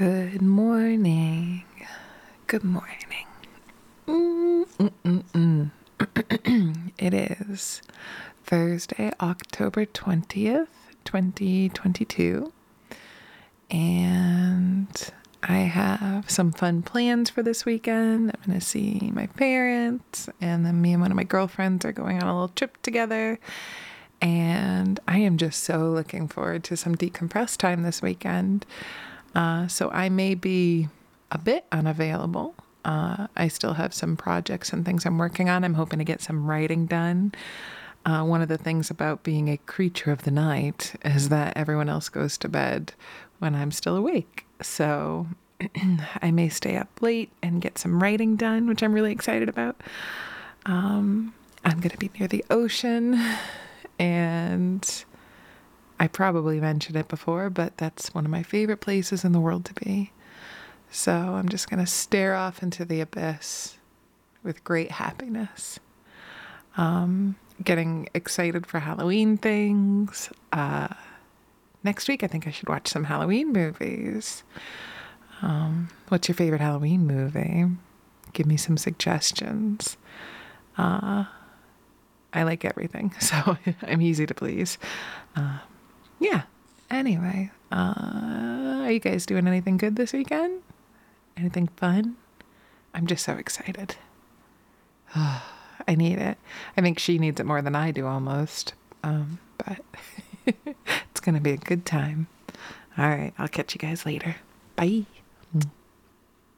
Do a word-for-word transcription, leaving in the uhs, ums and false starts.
Good morning. Good morning. Mm-mm-mm-mm. It is Thursday, October twentieth, twenty twenty-two. And I have some fun plans for this weekend. I'm going to see my parents, and then me and one of my girlfriends are going on a little trip together. And I am just so looking forward to some decompressed time this weekend. Uh, so I may be a bit unavailable. Uh, I still have some projects and things I'm working on. I'm hoping to get some writing done. Uh, one of the things about being a creature of the night is that everyone else goes to bed when I'm still awake. So I may stay up late and get some writing done, which I'm really excited about. Um, I'm going to be near the ocean, and I probably mentioned it before, but that's one of my favorite places in the world to be. So I'm just going to stare off into the abyss with great happiness. Um, getting excited for Halloween things. Uh, next week, I think I should watch some Halloween movies. Um, what's your favorite Halloween movie? Give me some suggestions. Uh, I like everything, so I'm easy to please. Uh, yeah. Anyway, uh, are you guys doing anything good this weekend? Anything fun? I'm just so excited. I need it. I think she needs it more than I do almost. Um, but it's going to be a good time. All right. I'll catch you guys later. Bye.